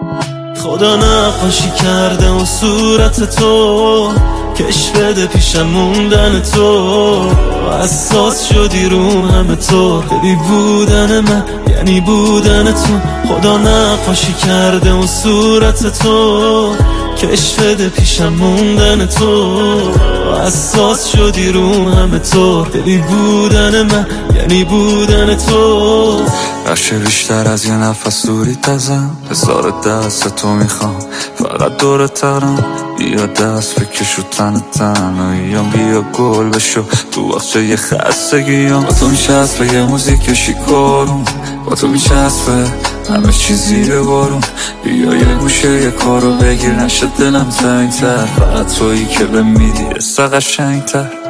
خدا نقاشی کرده و صورت تو، کش بده پیشم موندن تو، حساس شدی رو همه طور. ببی بودن من یعنی بودن تو، خدا نقاشی کرده و صورت تو، کش بده پیشم موندن تو، حساس شدی رو همه طور. ببی بودن من یعنی بودن تو. هرچه بیشتر از یه نفس دوری تزم، هزار دست تو میخوام، فقط دور ترم بیا دست بکش و تنهاییم، بیا گل بشو تو وقت یه خستگیم. با تو میچسبه یه موزیک شیکارون، با تو میچسبه همه چی زیر بارون. بیا یه گوشه یه کارو بگیر نشه دلم تنگتر، فقط تویی که به میدی قشنگتر.